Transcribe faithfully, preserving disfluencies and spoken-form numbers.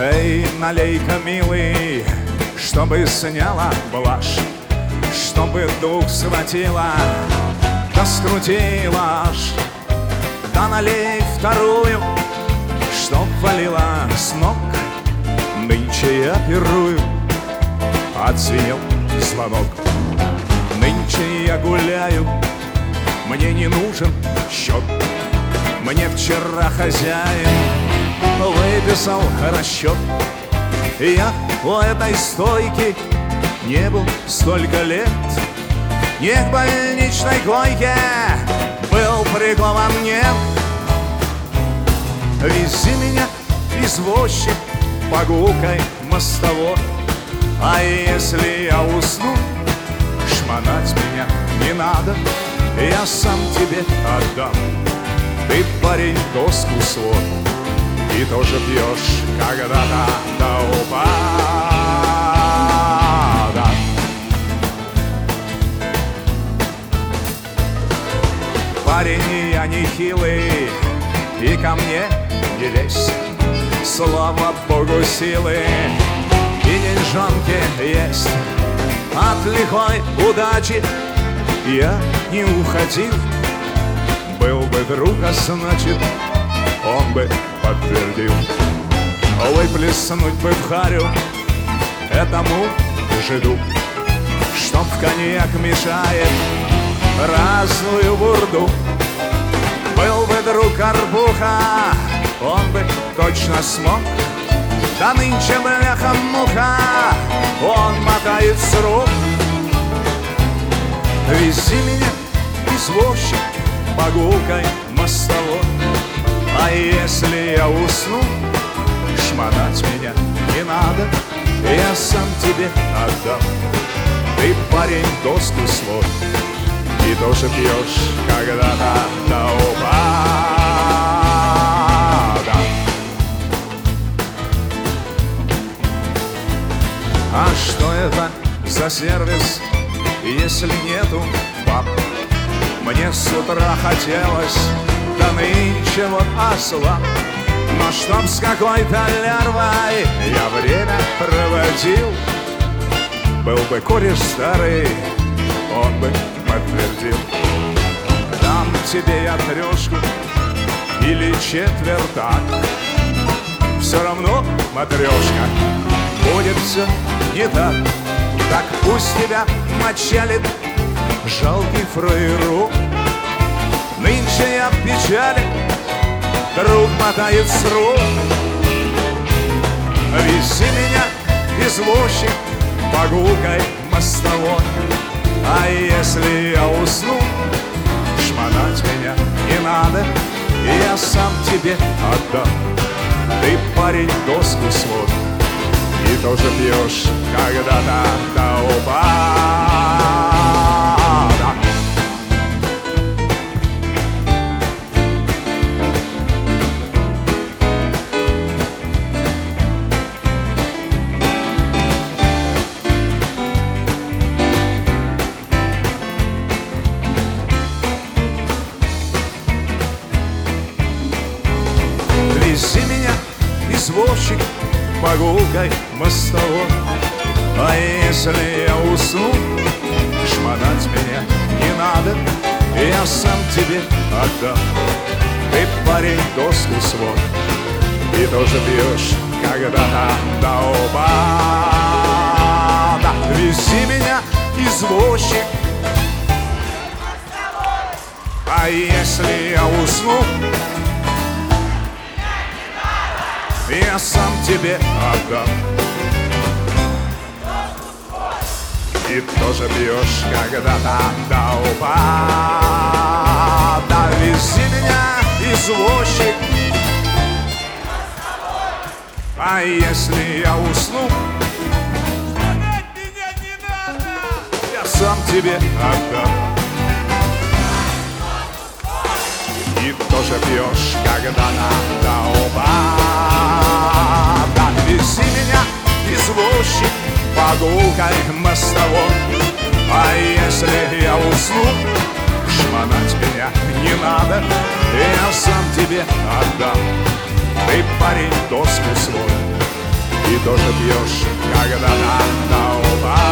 Эй, налей-ка, милый, чтобы сняла блажь, чтобы дух схватила, да скрутила аж. Да налей вторую, чтоб валила с ног. Нынче я пирую, отзвенел звонок. Нынче я гуляю, мне не нужен счет. Мне вчера хозяин выписал расчет. Я у этой стойки не был столько лет. Не к больничной койке был прикован, нет. Вези меня, извозчик, по гулкой мостовой. А если я усну, шмонать меня не надо, я сам тебе отдам. Ты, парень, доску свой, и тоже пьешь когда-то до упада. Парень, я не хилый, и ко мне не лезь. Слава Богу, силы и деньжонки есть. От лихой удачи я не уходил. Был бы друга, значит, он бы подтвердил. Выплеснуть бы в харю этому жиду, чтоб в коньяк мешает разную бурду. Был бы друг Арбуха, он бы точно смог. Да нынче бляха-муха, он мотает с рук. Вези меня, извозчик, по гулкой мостовой. А если я усну, шмонать меня не надо, я сам тебе отдам. Ты, парень, доску свой, и тоже пьешь когда-то до упада. А что это за сервис, если нету баб? Мне с утра хотелось, да нынче вот ослаб. Но чтоб с какой-то лярвой я время проводил, был бы кореш старый, он бы подтвердил. Дам тебе я трешку или четвертак, все равно, матрешка, будет все не так. Так пусть тебя мочалит жалкий фраеру. Нынче я в печали, друг мотает с рук. Вези меня, извозчик, по гулкой мостовой. А если я усну, шмонать меня не надо, я сам тебе отдам. Ты, парень, доску свой, и тоже пьешь когда-то до упада. Вези меня, извозчик, по гулкой мостовой. А если я усну, шмонать меня не надо, я сам тебе отдам. Ты, парень, доску свой, и тоже пьешь когда-то до упада. Вези меня, извозчик, а если я усну, я сам тебе отдам. И тоже пьешь когда-то до упада. Вези меня, извозчик, а если я усну, шмонать меня не надо, я сам тебе отдам. И тоже пьешь когда-то до упада. Вези меня, извозчик, по гулкой мостовой. А если я усну, шмонать меня не надо, я сам тебе отдам. Ты, парень, доску свой, И тоже пьешь, когда надо.